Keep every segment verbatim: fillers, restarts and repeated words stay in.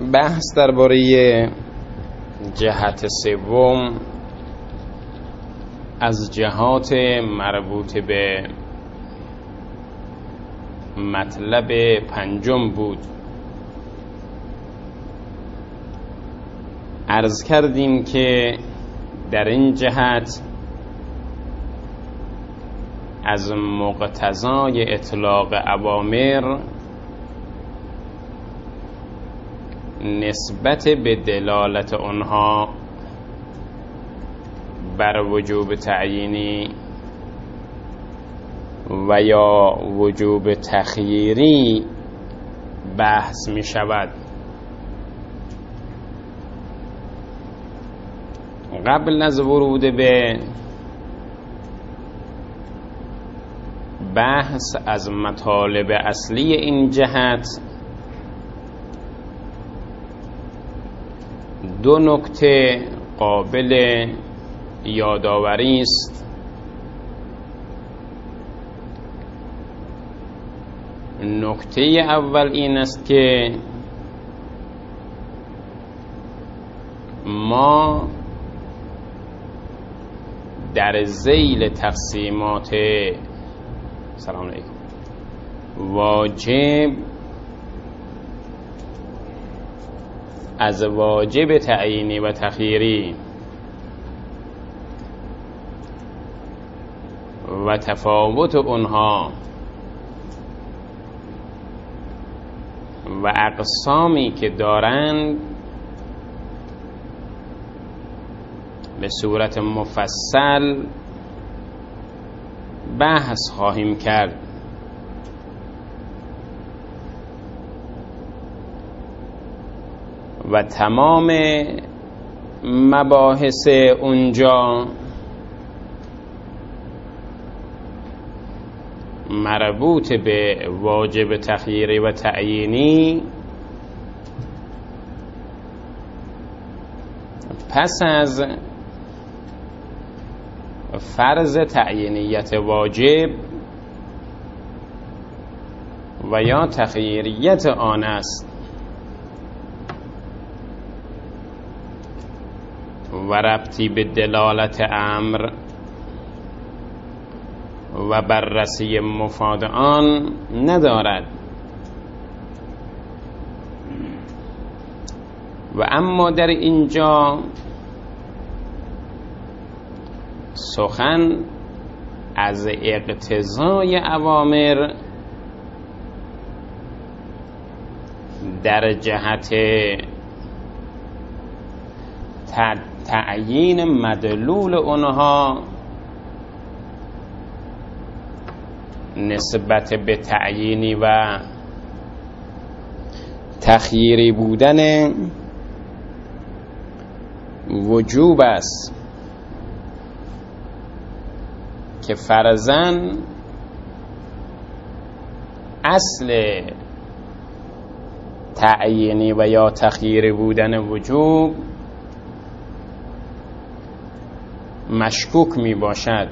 بحث درباره جهت سوم از جهات مربوط به مطلب پنجم بود. عرض کردیم که در این جهت از مقتضای اطلاق اوامر نسبت به دلالت آنها بر وجوب تعیینی و یا وجوب تخییری بحث می شود. قبل از ورود به بحث از مطالب اصلی این جهت دو نکته قابل یادآوری است. نکته اول این است که ما در ذیل تقسیمات سلام علیکم واجب از واجب تعیینی و تخییری و تفاوت اونها و اقسامی که دارند به صورت مفصل بحث خواهیم کرد. و تمام مباحث اونجا مربوط به واجب تخییری و تعیینی پس از فرض تعیینیت واجب و یا تخییریت آن است و ربطی به دلالت امر و بررسی مفاد آن ندارد. و اما در اینجا سخن از اقتضای اوامر در جهت تعیین مدلول اونها نسبت به تعیینی و تخییری بودن وجوب است که فرضاً اصل تعیینی و یا تخییری بودن وجوب مشکوک می باشد.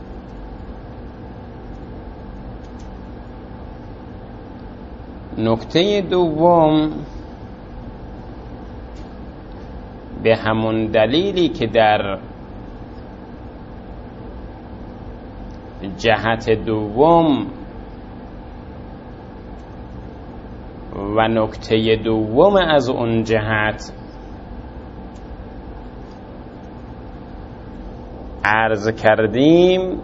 نکته دوم به همون دلیلی که در جهت دوم و نکته دوم از اون جهت عرض کردیم،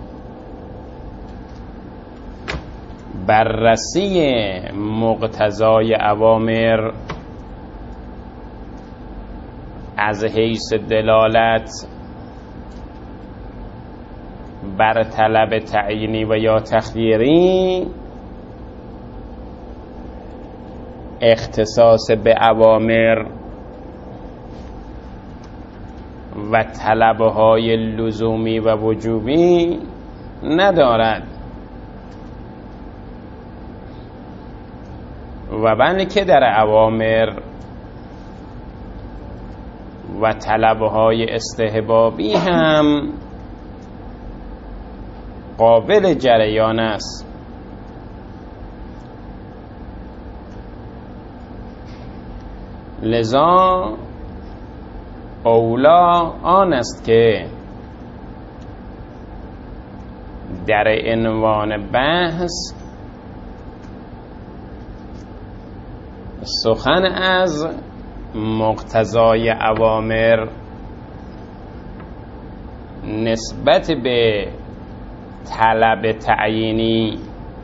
بررسی مقتضای اوامر از حیث دلالت بر طلب تعیینی و یا تخییری اختصاص به اوامر و طلبهای لزومی و وجوبی ندارد و بلکه در اوامر و طلبهای استحبابی هم قابل جریان است. لذا اولا آن است که در عنوان بحث سخن از مقتضای اوامر نسبت به طلب تعیینی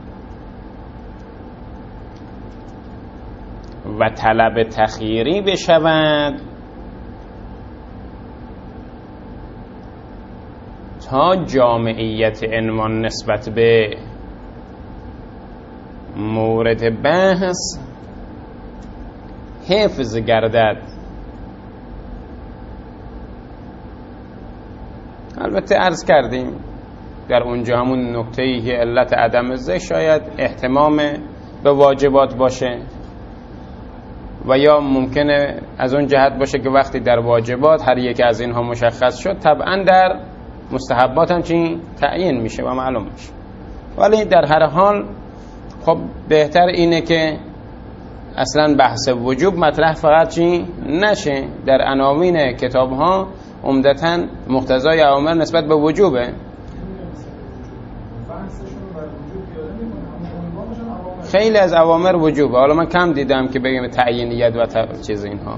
و طلب تخییری بشود تا جامعیت عنوان نسبت به مورد بحث حفظ گردد. البته عرض کردیم در اونجا همون نکته‌ای که علت عدم ذکر شاید اهتمام به واجبات باشه و یا ممکنه از اون جهت باشه که وقتی در واجبات هر یک از اینها مشخص شد طبعا در مستحبات هم چی تعیین میشه و معلوم میشه. ولی در هر حال خب بهتر اینه که اصلا بحث وجوب مطرح فقط چی نشه. در عناوین کتاب ها عمدتاً مقتضای اوامر نسبت به وجوبه. خیلی از اوامر وجوبه. حالا من کم دیدم که بگیم تعیینیت و چیز اینها.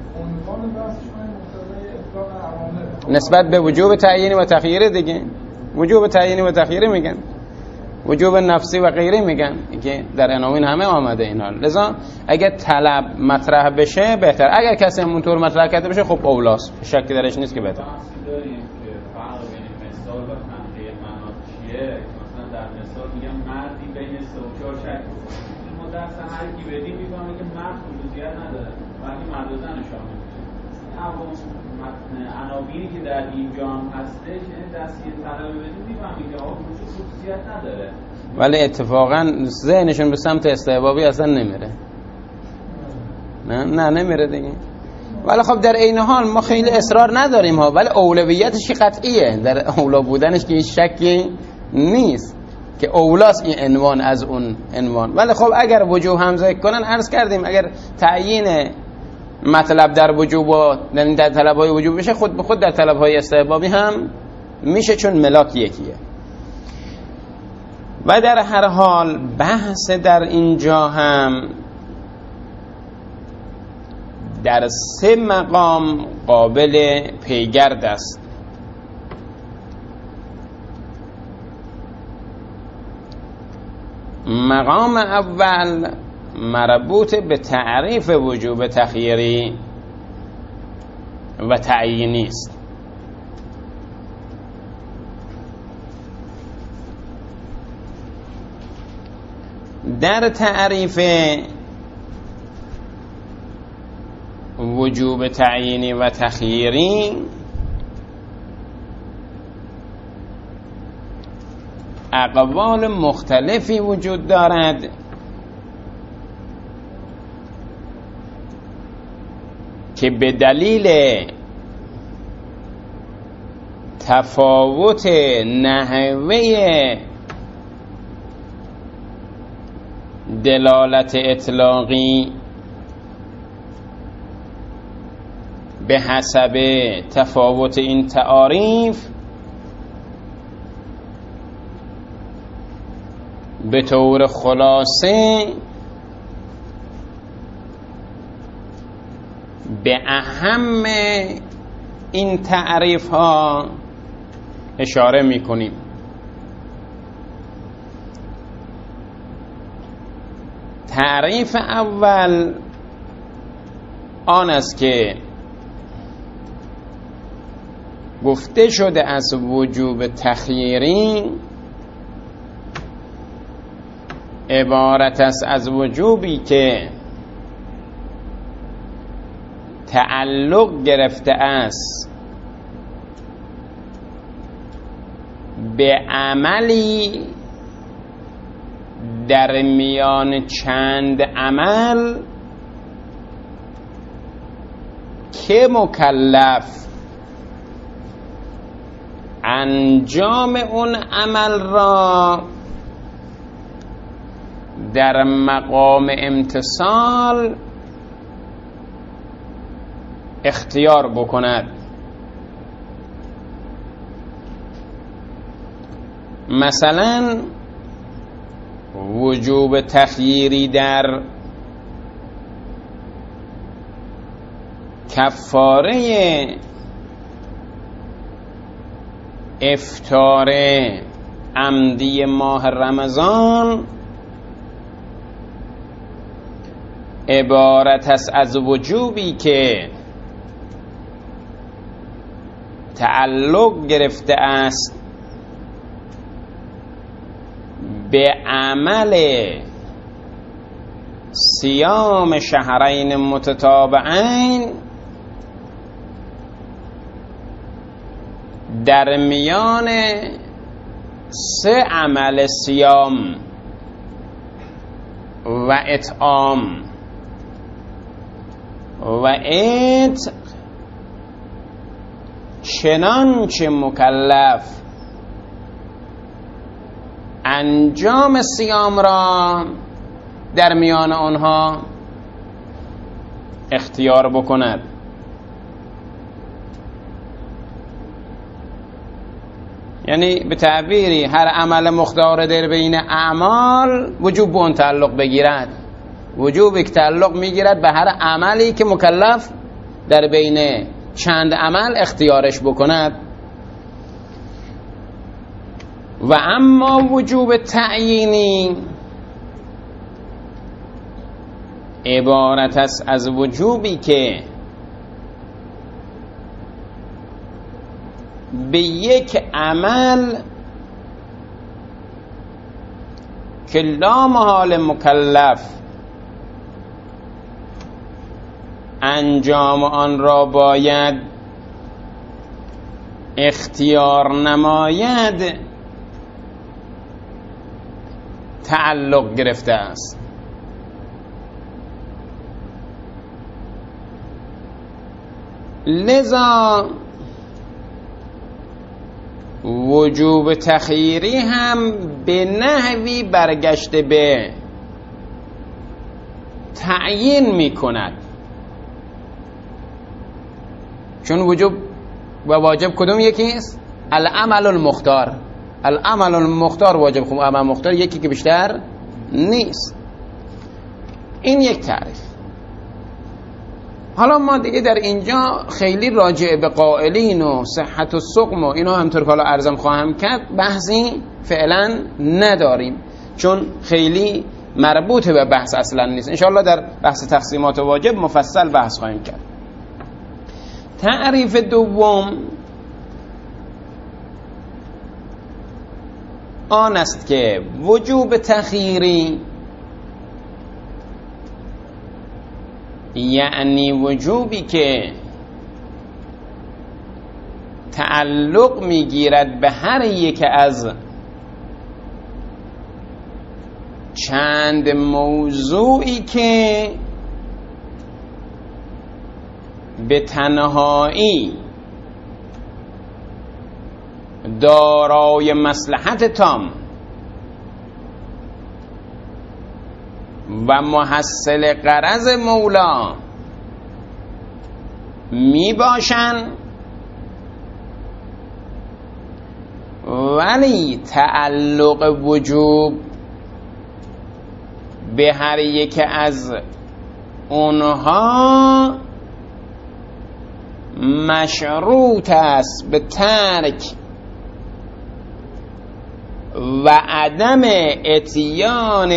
نسبت به وجوب تعیینی و تخییری دیگه. وجوب تعیینی و تخییری میگن، وجوب نفسی و غیره میگن که در عناوین همه آمده اینا. لذا اگر طلب مطرح بشه بهتر. اگر کسی همونطور مطرح کرده بشه خب اولاست، شکی درش نیست که بهتر. در مثال میگم مردی بین سه و چهار شک این ما درس هر کی بدیم میفهمه که مرد خصوصیت نداره ولی مرد و زن شامل میشه. عناوینی که در اینجا هم هستش یعنی دستی طلبه بدیم میفهمیم که آقا خصوصیت نداره ولی اتفاقا ذهنشون به سمت استحبابی اصلا نمیره. نه نه نمیره دیگه. ولی خب در این حال ما خیلی اصرار نداریم ها، ولی اولویتش قطعیه. در اولا بودنش که هیچ شکی نیست که اولاست این عنوان از اون عنوان. ولی خب اگر وجوب هم ذکر کنن عرض کردیم اگر تعیین مطلب در وجوب و در طلب‌های وجوب بشه خود به خود در طلب‌های استحبابی هم میشه چون ملاک یکیه. و در هر حال بحث در اینجا هم در سه مقام قابل پیگرد است. مقام اول مربوط به تعریف وجوب تخییری و تعیینی است. در تعریف وجوب تعیینی و تخییری اقوال مختلفی وجود دارد که به دلیل تفاوت نحوه دلالت اطلاقی به حسب تفاوت این تعاریف به طور خلاصه به اهم این تعریف ها اشاره می کنیم. تعریف اول آن است که گفته شده از وجوب تخییری عبارت است از وجوبی که تعلق گرفته است به عملی در میان چند عمل که مکلف انجام اون عمل را در مقام امتثال اختیار بکند. مثلا وجوب تخییری در کفاره افطار عمدی ماه رمضان عبارت است از وجوبی که تعلق گرفته است به عمل صیام شهرین متتابعین در میان سه عمل صیام و اطعام و عتق، چنانچه مکلف انجام صیام را در میان آنها اختیار بکند. یعنی به تعبیری هر عمل مختار در بین اعمال وجوب به اون تعلق بگیرد، وجوب که تعلق میگیرد به هر عملی که مکلف در بین چند عمل اختیارش بکند. و اما وجوب تعیینی عبارت است از وجوبی که به یک عمل که لا محال مکلف انجام آن را باید اختیار نماید تعلق گرفته است. لذا وجوب تخییری هم به نحوی برگشته به تعیین می کند، چون وجوب و واجب کدوم یکی است؟ العمل المختار. العمل المختار واجب، خب عمل مختار یکی که بیشتر نیست. این یک تعریف. حالا ما دیگه در اینجا خیلی راجع به قائلین و صحت و سقم و اینا همطور که حالا عرضم خواهم کرد بحثی فعلا نداریم، چون خیلی مربوط به بحث اصلا نیست. انشاءالله در بحث تقسیمات واجب مفصل بحث خواهیم کرد. تعریف دوم آن است که وجوب تخییری یعنی وجوبی که تعلق میگیرد به هر یک از چند موضوعی که به تنهایی دارای مصلحت تام و محصل غرض مولا می باشند، ولی تعلق وجوب به هر یک از اونها مشروط است به ترک و عدم اتیان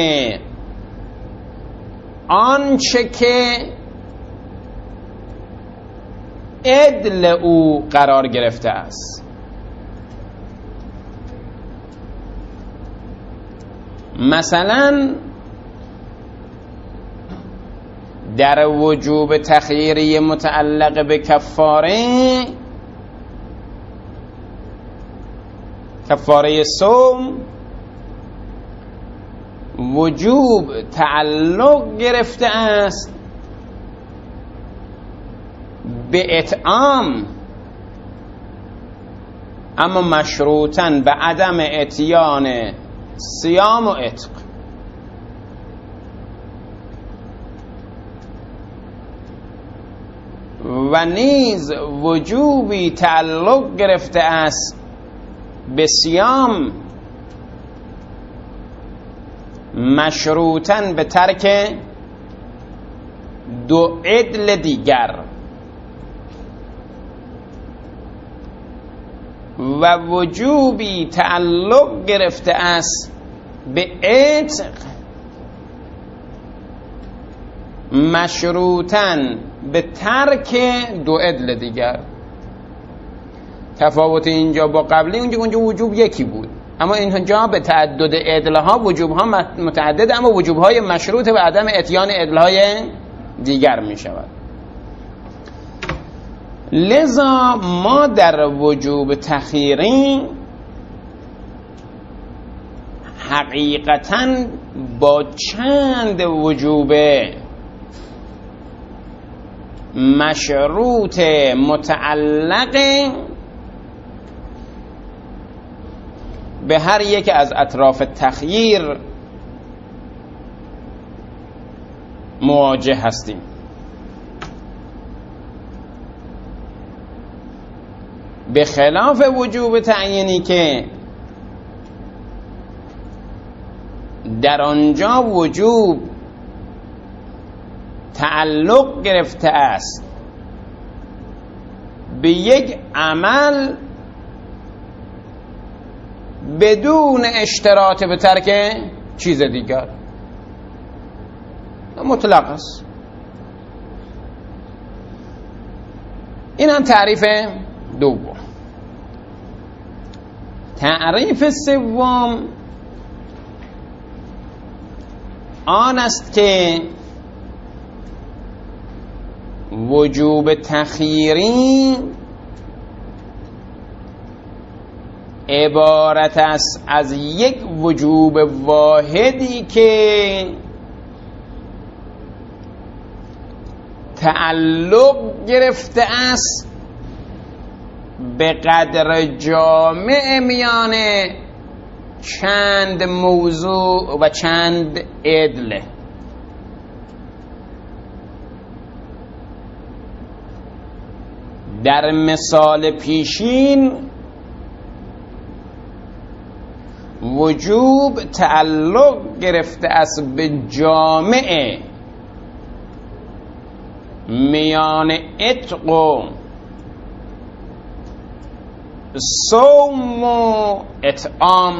آنچه که عدل او قرار گرفته است. مثلا در وجوب تخییری متعلق به کفاره کفاره صوم وجوب تعلق گرفته است به اطعام، اما مشروطاً به عدم اتیان صیام و عتق. و نیز وجوبی تعلق گرفته است به صیام مشروطاً به ترک دو عدل دیگر و وجوبی تعلق گرفته است به عتق مشروطاً به ترک دو عدل دیگر. تفاوت اینجا با قبلی، اونجا اونجا وجوب یکی بود، اما اینجا به تعدد عدلها وجوبها متعدد، اما وجوبهای مشروط به عدم اتیان عدلهای دیگر می شود. لذا ما در وجوب تخییری حقیقتاً با چند وجوب مشروط متعلق به هر یک از اطراف تخییر مواجه هستیم. به خلاف وجوب تعیینی که در آنجا وجوب تعلق گرفته است به یک عمل بدون اشتراط به ترک چیز دیگر، مطلق است. این هم تعریف دوم. تعریف سوم آن است که وجوب تخییری عبارت است از یک وجوب واحدی که تعلق گرفته است به قدر جامع میان چند موضوع و چند عدل. در مثال پیشین وجوب تعلق گرفته است به جامع میان عتق و صوم و اطعام،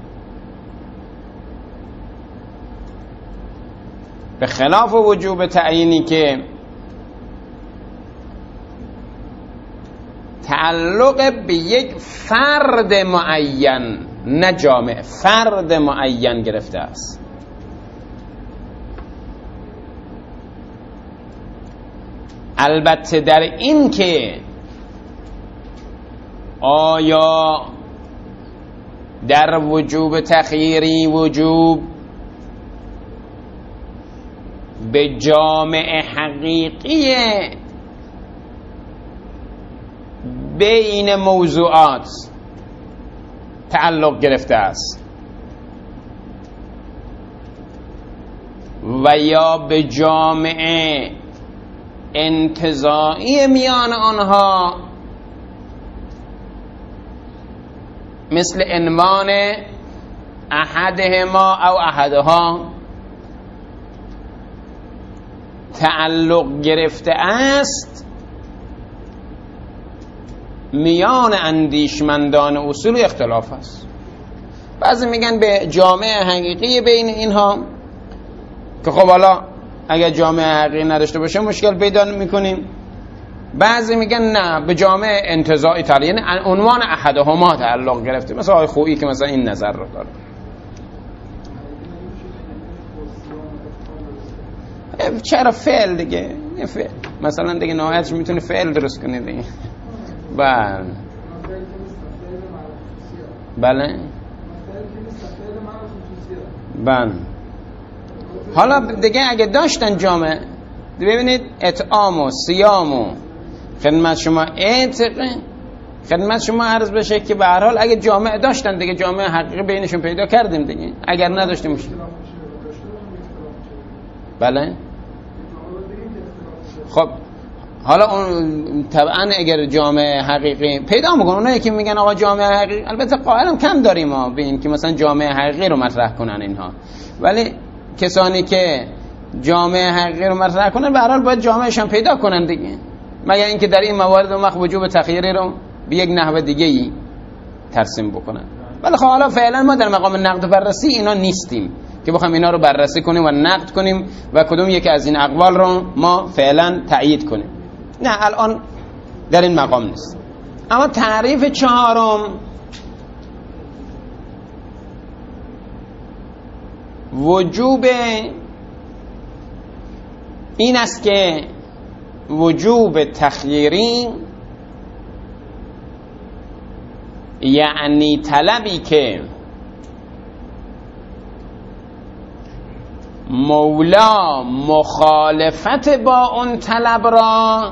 به خلاف وجوب تعیینی که تعلق به یک فرد معین، نه جامع، فرد معین گرفته است. البته در این که آیا در وجوب تخییری وجوب به جامع حقیقی بین موضوعات تعلق گرفته است و یا به جامع انتزاعی میان آنها مثل عنوان احدهما او احدها تعلق گرفته است، میان اندیشمندان اصول اختلاف است. بعضی میگن به جامع حقیقی بین اینها که خب حالا اگر جامع حقیقی نداشته باشه مشکل پیدا میکنیم. بعضی میگن نه، به جامع انتزاعی تعلق، یعنی عنوان احدهما تعلق گرفته، مثل آقای خویی که مثلا این نظر رو داره. چرا فعل دیگه، فعل مثلا دیگه نهایتش میتونه فعل درست کنه دیگه. بله بله بله. حالا دیگه اگه داشتن جامع، ببینید اطعام و صیام و خدمت شما عتق، خدمت شما عرض بشه که به هر حال اگه جامع داشتن دیگه، جامع حقیقی بینشون پیدا کردیم دیگه. اگر نداشتیم مشکل. بله. خب حالا اون طبعا اگر جامعه حقیقی پیدا میکنن، اونایی که میگن آقا جامعه حقیقی، البته قائلم کم داریم ما به این که مثلا جامعه حقیقی رو مطرح کنن اینها، ولی کسانی که جامعه حقیقی رو مطرح کنن به هر حال باید جامعهشان پیدا کنن دیگه، مگر اینکه در این موارد وقت وجوب تخییری رو به یک نحو دیگه ای ترسیم بکنن. ولی خب حالا فعلا ما در مقام نقد و بررسی اینا نیستیم که بخوام اینا رو بررسی کنیم و نقد کنیم و کدوم یکی از این اقوال رو ما فعلا تأیید کنیم، نه الان در این مقام نیست. اما تعریف چهارم وجوب این است که وجوب تخییری یعنی طلبی که مولا مخالفت با اون طلب را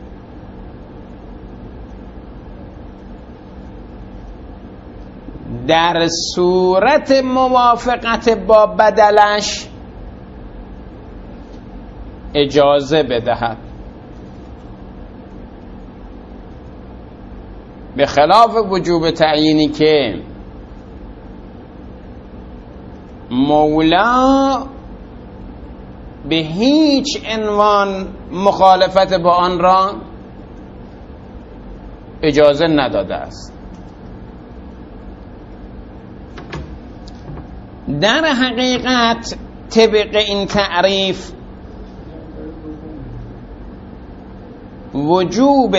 در صورت موافقت با بدلش اجازه بدهد، به خلاف وجوب تعیینی که مولا به هیچ عنوان مخالفت با آن را اجازه نداده است. در حقیقت طبق این تعریف وجوب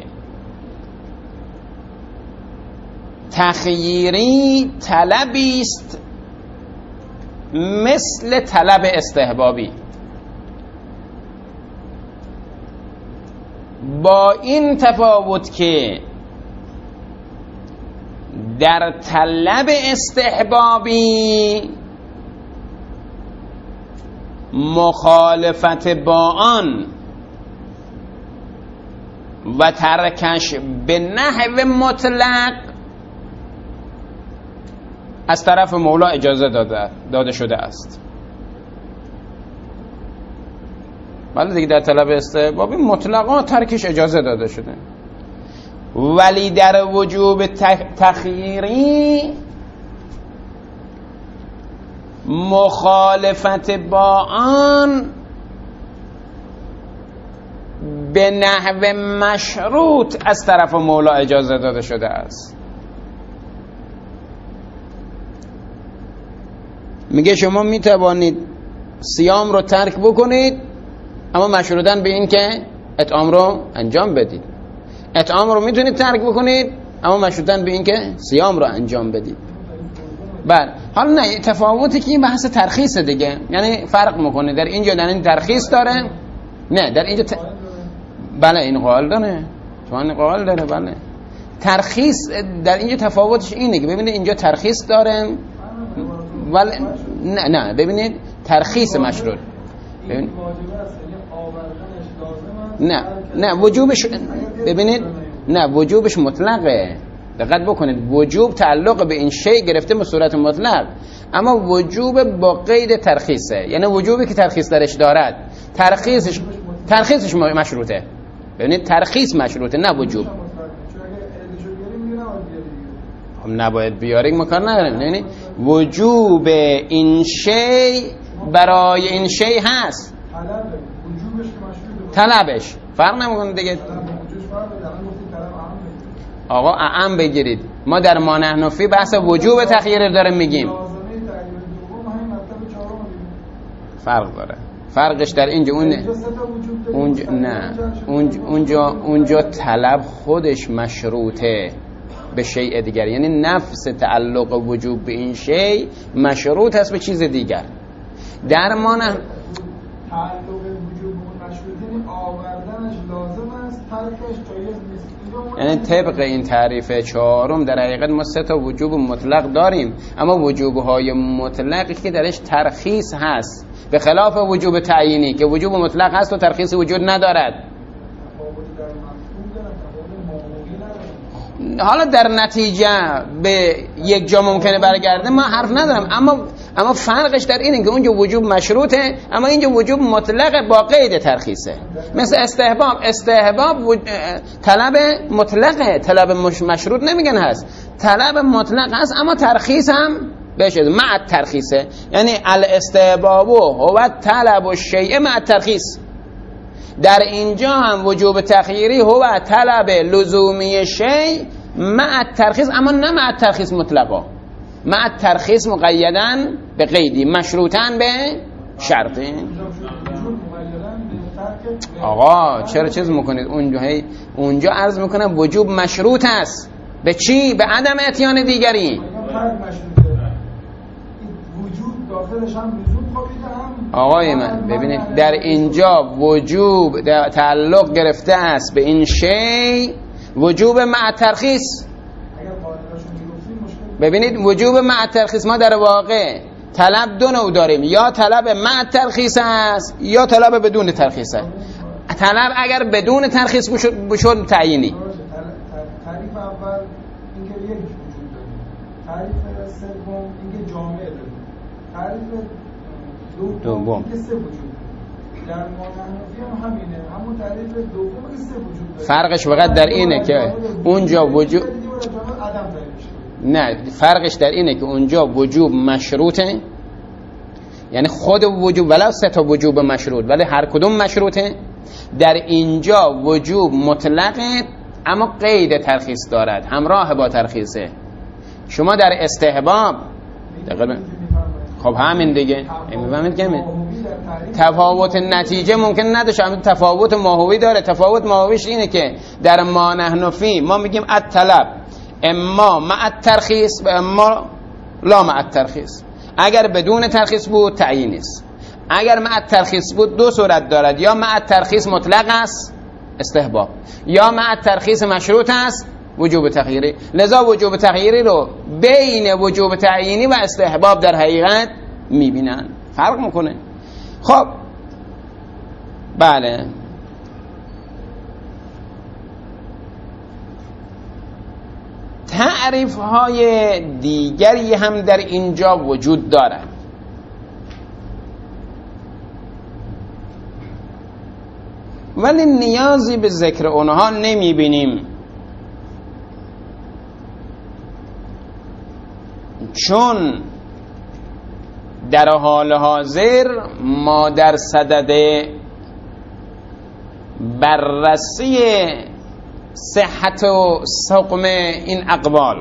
تخییری طلبی است مثل طلب استحبابی، با این تفاوت که در طلب استحبابی مخالفت با آن و ترکش به نحو مطلق از طرف مولا اجازه داده, داده شده است. ولی دیگه در طلب استحبابی مطلقا ترکش اجازه داده شده، ولی در وجوب تخییری مخالفت با آن به نحو مشروط از طرف مولا اجازه داده شده است. میگه شما میتوانید صیام رو ترک بکنید اما مشروطاً به این که اطعام رو انجام بدید، اطعام رو میتونید ترک بکنید اما مشروطاً به این که صیام رو انجام بدید. بله، حالا نه تفاوتی که این بحث ترخیص دیگه، یعنی فرق میکنه در اینجا در این ترخیص داره، نه در اینجا ت... بله این قائل داره، چون قائل داره. بله ترخیص در اینجا تفاوتش اینه که ببینید اینجا ترخیص داره ولی نه نه ببینید ترخیص مشروط، ببینید نه نه وجوبش ببینید نه وجوبش مطلقه، دقت بکنید وجوب تعلق به این شی گرفته به صورت مطلق، اما وجوب با قید ترخیصه، یعنی وجوبی که ترخیص درش دارد ترخیصش ترخیصش مشروطه. ببینید ترخیص مشروطه نه وجوب. خب نباید بیاریم مکان نداریم، یعنی وجوب این شی برای این شی هست، طلبش فرق نمیکنه دیگه. آقا اعم بگیرید، ما در ما نحنفی بحث وجوب تخییر داریم میگیم، فرق داره. فرقش در اینجا اون اونجا نه اونجا اونجا, اونجا طلب خودش مشروطه به شیء دیگر، یعنی نفس تعلق وجوب به این شیء مشروط است به چیز دیگر. در ما نه تعلق وجوب به مشروط یعنی آوردنش لازم است، ترکش جایز نیست. یعنی طبق این تعریف چهارم در حقیقت ما سه تا وجوب مطلق داریم، اما وجوب‌های مطلقی که درش ترخیص هست، به خلاف وجوب تعیینی که وجوب مطلق هست و ترخیص وجود ندارد. حالا در نتیجه به یک جا ممکنه برگرده، ما حرف ندارم، اما اما فرقش در اینه که اونجا وجوب مشروطه، اما اینجا وجوب مطلق با قید ترخیصه. مثل استحباب، استحباب وج... طلب مطلقه، طلب مش... مشروط نمیگن هست، طلب مطلق هست اما ترخیص هم بشه مع ترخیصه. یعنی الاستحباب هو طلب الشیء مع ترخیص. در اینجا هم وجوب تخییری هو طلب لزومی شیء مع ترخیص، اما نه مع ترخیص مطلقا، مع ترخیص مقیدن به قیدی، مشروطن به شرطی. آقا چرا چیز میکنید اونجا؟ هی اونجا عرض میکنم وجوب مشروط است به چی؟ به عدم اتیان دیگری. آقای من ببینید در اینجا وجوب در تعلق گرفته است به این شی وجوب مع ترخیص. ببینید وجوب مع ترخیص ما در واقع طلب دو نوع داریم، یا طلب مع ترخیص است یا طلب بدون ترخیص است. طلب اگر بدون ترخیص بشد تعیینی. تعریف اول اینکه یک وجود داریم، تعریف سوم اینکه جامعه داریم، تعریف دوم اینکه سه وجود. در مانحنفی هم همینه، همون تعریف دوم که سه وجود داره. فرقش فقط در اینه که اونجا وجود نه، فرقش در اینه که اونجا وجوب مشروطه، یعنی خود وجوب ولو سه تا وجوب مشروط ولی هر کدوم مشروطه. در اینجا وجوب مطلقه اما قید ترخیص دارد، همراه با ترخیصه. شما در استحباب دقیقا خب همین دیگه میفهمید که تفاوت نتیجه ممکن نداشت، اما تفاوت ماهوی داره. تفاوت ماهویش اینه که در ما نحنفی ما میگیم الطلب اما مع الترخیص و اما لا مع الترخیص. اگر بدون ترخیص بود تعیین است، اگر مع الترخیص بود دو صورت دارد، یا مع الترخیص مطلق است استحباب، یا مع الترخیص مشروط است وجوب تغییری. لذا وجوب تغییری رو بین وجوب تعیینی و استحباب در حقیقت میبینن، فرق میکنه. خب بله تعریف های دیگری هم در اینجا وجود دارد، ولی نیازی به ذکر اونها نمی بینیم، چون در حال حاضر ما در صدد بررسی صحت و سقم این اقوال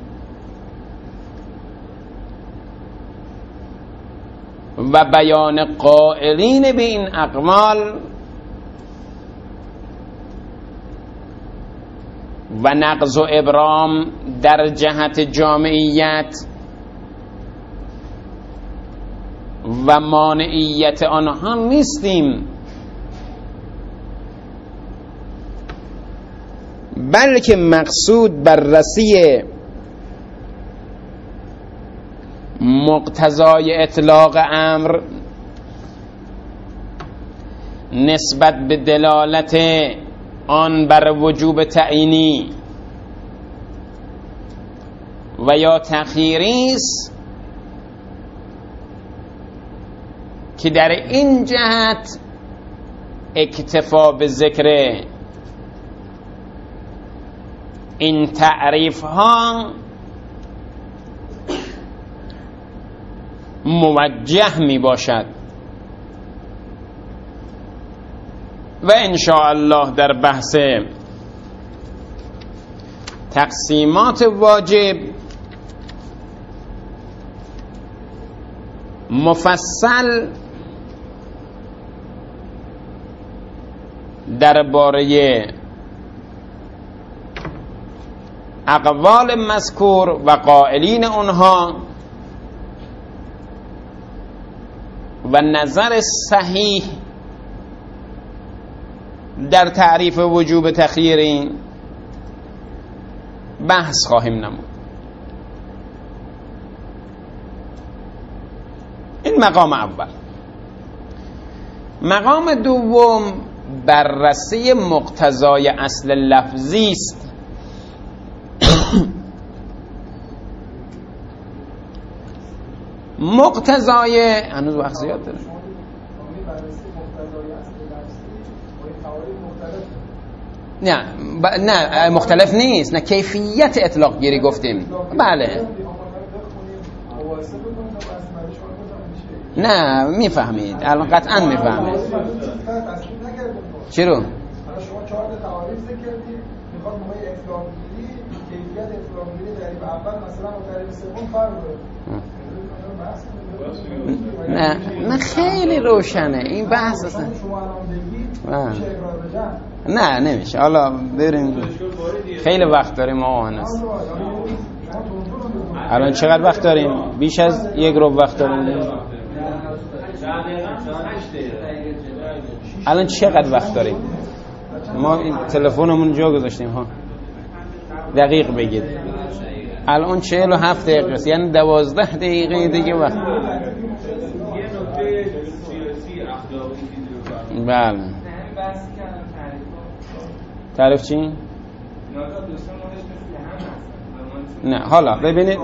و بیان قائلین به این اقوال و نقض و ابرام در جهت جامعیت و مانعیت آنها نیستیم، بلکه مقصود بررسی مقتضای اطلاق امر نسبت به دلالت آن بر وجوب تعیینی و یا تخییری است که در این جهت اکتفا به ذکر این تعریف ها موجه می باشد و ان شاء الله در بحث تقسیمات واجب مفصل درباره اقوال مذکور و قائلین اونها و نظر صحیح در تعریف وجوب تخییری بحث خواهیم نمود. این مقام اول. مقام دوم بررسی مقتضای اصل لفظی است. مقتضای هنوز وقت زیاد داره. نه ب... نه مختلف نیست، نه کیفیت اطلاق گیری گفتیم. بله نه میفهمید الان قطعا میفهمید. چی رو؟ شما چهار تا تعاریف ذکر کردید، میخواد موقع اطلاق گیری کیفیت اطلاق گیری تعریف اول مثلا با تعریف سوم فرق داره. نه نه خیلی روشنه این بحث اصلا. شما الان بگید میشه اقرار بجن؟ نه نمیشه. حالا بریم خیلی وقت داریم آقا هنوز. الان چقدر وقت داریم؟ بیش از یک رو وقت داریم. الان چقدر وقت داریم؟ ما این تلفنمون جا گذاشتیم ها. دقیق بگید. الان چهل و هفت دقیقه است، یعنی دوازده دقیقه دیگه وقت. بله. تعریف چی؟ نه حالا ببینید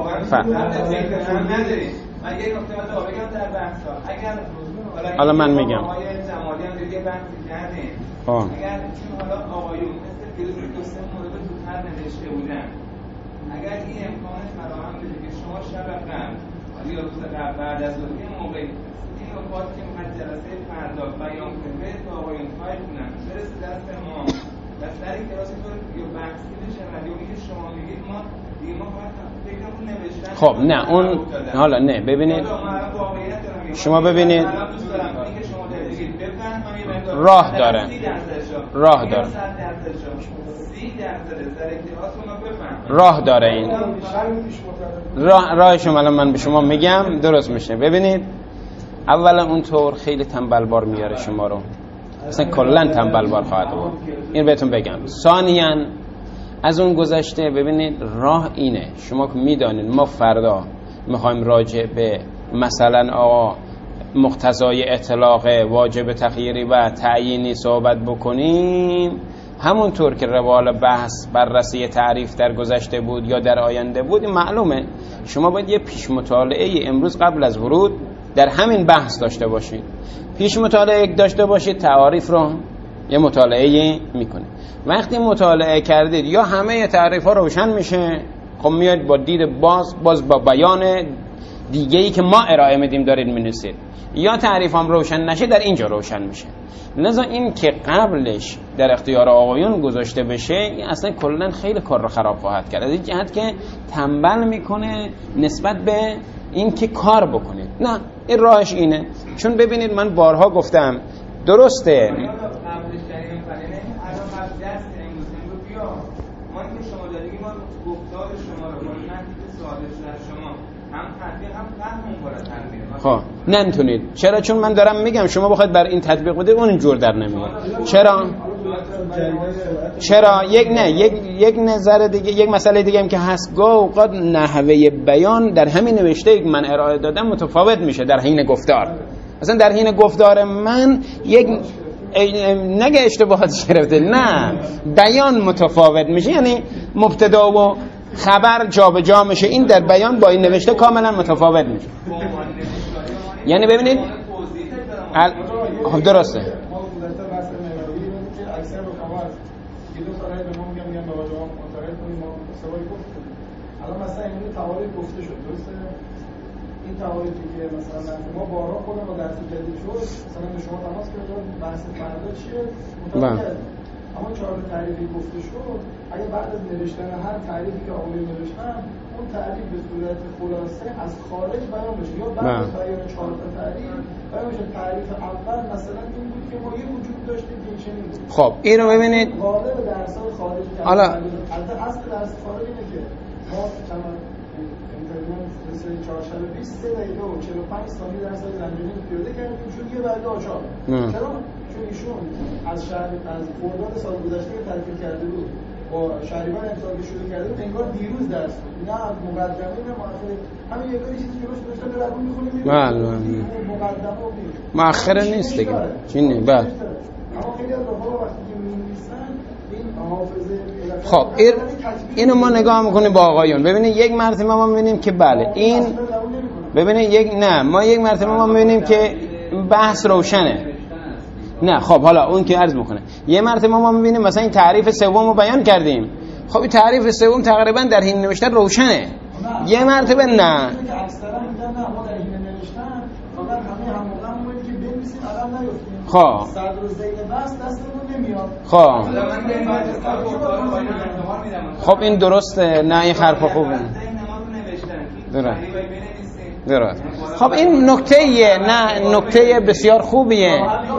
حالا من میگم آقای جمالی هم دیگه بحث کردیم. اگر چون حالا آقایون مثل فیروز دو سه مورد زودتر نوشته بودن، اگر این امکانش فراهم بشه که شما شب قبل یا روز قبل بعد از ظهر این موقع این نکات که ما جلسه فردا بیان کنید با آقایون فایل کنن برسه دست ما و سر کلاسیتون یا بحثی بشه و یا اینکه شما میگید ما دیگه ما فکرمون نوشتن. خب نه اون حالا نه ببینید شما ببینید راه داره راه داره راه داره این راه راه شما الان من به شما میگم درست میشه. ببینید اولا اونطور خیلی تنبل بار میاره شما رو، اصلا کلا تنبل بار خواهد بود، این بهتون بگم. ثانیاً از اون گذشته ببینید راه اینه، شما که میدانید ما فردا میخوایم راجع به مثلا آقا مقتضای اطلاق واجب تخییری و تعیینی صحبت بکنیم، همونطور که روال بحث بررسی تعریف در گذشته بود یا در آینده بود معلومه شما باید یه پیش مطالعه امروز قبل از ورود در همین بحث داشته باشید. پیش مطالعه داشته باشید، تعاریف رو یه مطالعه میکنید. وقتی مطالعه کردید یا همه تعریف ها روشن میشه، خب میاد با دید باز باز با بیان دیگه‌ای که ما ارائه میدیم دارید مینویسید، یا تعریف هم روشن نشه در اینجا روشن میشه. لذا این که قبلش در اختیار آقایون گذاشته بشه این اصلا کلا خیلی کار رو خراب خواهد کرد، از این جهت که تنبل میکنه نسبت به این که کار بکنید. نه این راهش اینه، چون ببینید من بارها گفتم درسته خب نمیتونید. چرا؟ چون من دارم میگم شما بخواید بر این تطبیق بدید اون جور در نمیاد. چرا؟ چرا؟ یک نه یک یک نظر دیگه، یک مسئله دیگه هم که هست، گاه اوقات نحوه بیان در همین نوشته که من ارائه دادم متفاوت میشه در حین گفتار. مثلا در حین گفتار من یک نگه اشتباهات گرفته، نه بیان متفاوت میشه، یعنی مبتدا و خبر جا به جا میشه. این در بیان با این نوشته کاملا متفاوت میشه. یعنی ببینید ال... خب درسته الان مثلا این تعاریف گفته شد، درسته؟ این تعاریفی که مثلا ما بارها خودم با درس جدید شد مثلا به شما تماس کردم بحث فردا چیه مطالعه کردیم، اما چهار تعریفی گفته شد اگه بعد از نوشتن هر تعریفی که آقایون نوشتن اون تعریف به صورت خلاصه از خارج بیان بشه یا بعد از بیان چهار تا تعریف بیان بشه تعریف اول مثلا این بود که ما یه وجود داشتیم که چنین بود. خب این رو ببینید غالب درس‌های خارجی که حالا البته اصل درس خارجی اینه که ما چند اینترنت مثل چهارشنبه بیست سه دقیقه و چهل و پنج ثانیه درس‌های زنجیری پیاده کردیم چون یه برگه آچار. چرا؟ چون ایشون از شهر از خرداد سال گذشته که تدوین کرده بود با شهریور امسال که شروع کرده بود انگار دیروز درس بود، نه مقدمه نه مؤخره، همین یه کاری چیزی جلوش گذاشتن به رقم می‌خونیم بله مقدمه و مؤخره نیست دیگه چینی بله. اما خیلی از رفاقا وقتی که می‌نویسن این حافظه خب اینو ما نگاه میکنیم با آقایون. ببینید یک مرتبه ما میبینیم که بله این ببینید یک نه ما یک مرتبه ما میبینیم که بحث روشنه. نه خب حالا اون که عرض میکنه یه مرتبه ما میبینیم مثلا این تعریف سوم رو بیان کردیم، خب این تعریف سوم تقریبا در حین نوشتن روشنه. یه مرتبه نه اکثرا میگن نه ما در حین نوشتن فقط همه همون موقعی که بنویسیم عقب نیفتیم. خب صدر و زین بس دستمون نمیاد. خب خب این درسته، نه این حرف خوبه. درست. درست. خب این نکته‌ایه، نه نکته بسیار خوبیه. راه حلش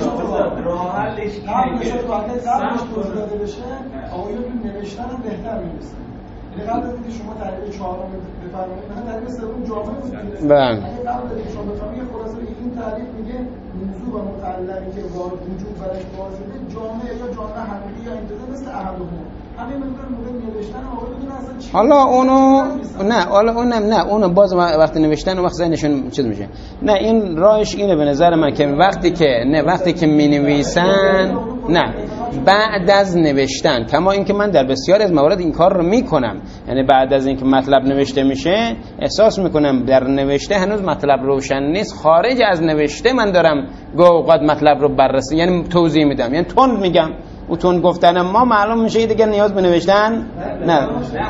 اینه که سخت داده بشه آقایون تو نوشتن هم بهتر می‌نویسن. یعنی قبل از اینکه شما تعریف چهارم بفرمایید مثلا تعریف سوم جامع بود. بله. اگه قبل از اینکه شما بفرمایید خلاصه این تعریف میگه موضوع و متعلقی که وجود برش واجبه جامع یا جامع حقیقی یا انتزاع مثل احدهم. همین مقدار موقع نوشتن آقایون بدون اصلا چی. حالا اونو نه حالا اونم نه اونو باز وقتی نوشتن وقت ذهنشون چیز میشه. نه این راهش اینه به نظر من که وقتی که نه وقتی که مینویسن نه بعد از نوشتن، کما اینکه من در بسیاری از موارد این کار رو میکنم، یعنی بعد از اینکه مطلب نوشته میشه احساس میکنم در نوشته هنوز مطلب روشن نیست، خارج از نوشته من دارم گاه اوقات مطلب رو بررسی یعنی توضیح میدم، یعنی تند میگم. او تند گفتن ما معلوم میشه دیگه نیاز به نوشتن نه.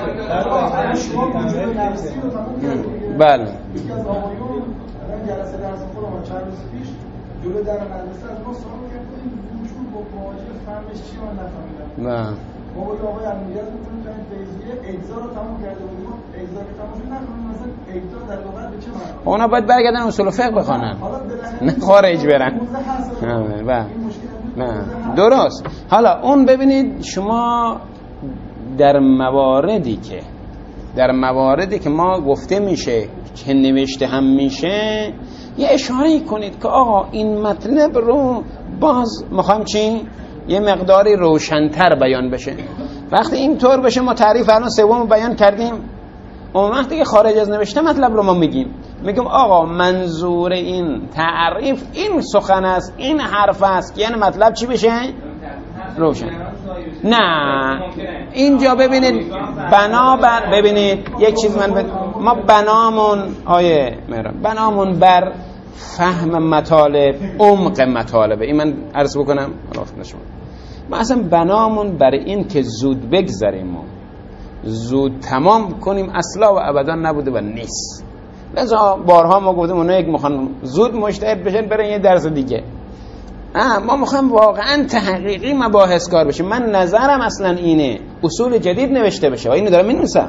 بله جلسه درس خودم چند روز پیش جلو در مدرسه از ما سوال کرد این وجود با مواجه فهمش چی من نفهمیدم. نه ما با آقای امنیت میتونیم تا این فیزیه اجزا رو تموم کرده بودیم، اجزا که تموم شد نخونیم مثلا اجزا در لغت به چه معنی؟ اونا باید برگردن اصول فقه بخونن نه خارج برن. نه درست. حالا اون ببینید شما در مواردی که در مواردی که ما گفته میشه که نوشته هم میشه یه اشاره کنید که آقا این مطلب رو باز میخوام چی؟ یه مقداری روشن‌تر بیان بشه. وقتی اینطور بشه ما تعریف الان سوم بیان کردیم، اون وقتی که خارج از نوشته مطلب رو ما میگیم میگم آقا منظور این تعریف این سخن است، این حرف است، یعنی مطلب چی بشه؟ روشن. نه اینجا ببینید بنابر ببینید یک چیز من بد... ما بنامون آیه مهران بنامون بر فهم مطالب، عمق مطالبه. این من عرض بکنم حالا نشون ما اصلا بنامون بر این که زود بگذریم ما زود تمام کنیم اصلا و ابدا نبوده و نیست. لذا بارها ما گفتیم اونا یک میخوان زود مجتهد بشن برن یه درس دیگه. آه ما میخوایم واقعا تحقیقی مباحث کار بشه. من نظرم اصلا اینه اصول جدید نوشته بشه و اینو دارم مینویسم.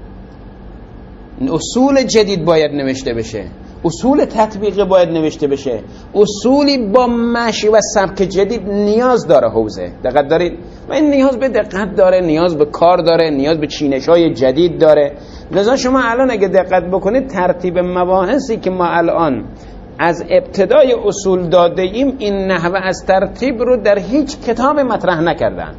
اصول جدید باید نوشته بشه، اصول تطبیقی باید نوشته بشه، اصولی با مشی و سبک جدید نیاز داره حوزه. دقت دارید؟ و این نیاز به دقت داره، نیاز به کار داره، نیاز به چینش‌های جدید داره. لذا شما الان اگه دقت بکنید ترتیب مباحثی که ما الان از ابتدای اصول داده ایم این نحوه از ترتیب رو در هیچ کتاب مطرح نکردن.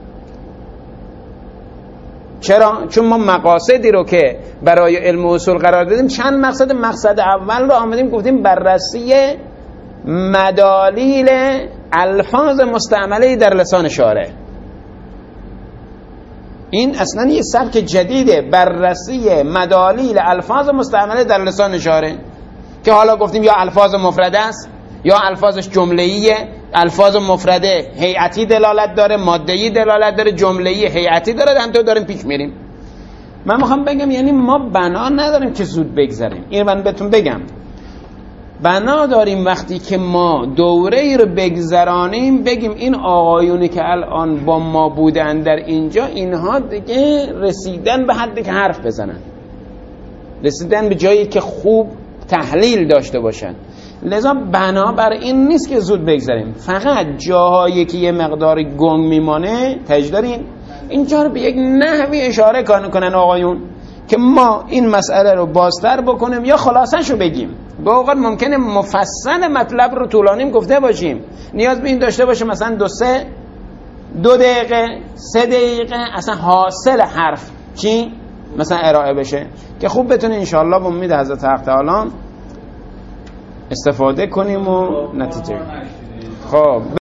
چرا؟ چون ما مقاصدی رو که برای علم اصول قرار دادیم چند مقصد، مقصد اول رو آمدیم گفتیم بررسی مدالیل الفاظ مستعمله در لسان شارع. این اصلا یه سبک جدیده، بررسی مدالیل الفاظ مستعمله در لسان شارع که حالا گفتیم یا الفاظ مفرده است یا الفاظش جمله‌ایه. الفاظ مفرده هیئتی دلالت داره، ماده‌ای دلالت داره، جمله‌ای هیئتی داره، همینطور داریم پیش میریم. من میخوام بگم یعنی ما بنا نداریم که زود بگذریم. این من بهتون بگم بنا داریم وقتی که ما دوره ای رو بگذرانیم بگیم این آقایونی که الان با ما بودن در اینجا اینها دیگه رسیدن به حدی که حرف بزنن، رسیدن به جایی که خوب تحلیل داشته باشن. لذا بنابر این نیست که زود بگذاریم، فقط جاهایی که یه مقدار گنگ میمانه تجدارین اینجا رو به یک نحوی اشاره کنن آقایون که ما این مسئله رو بازتر بکنیم یا خلاصش رو بگیم. به اوقات ممکنه مفصل مطلب رو طولانیم گفته باشیم، نیاز به این داشته باشه مثلا دو سه دو دقیقه سه دقیقه اصلا حاصل حرف چی مثلا ارائه بشه که خوب بتونه انشاءالله به امید حضرت حق تعالی استفاده کنیم و نتیجه. خب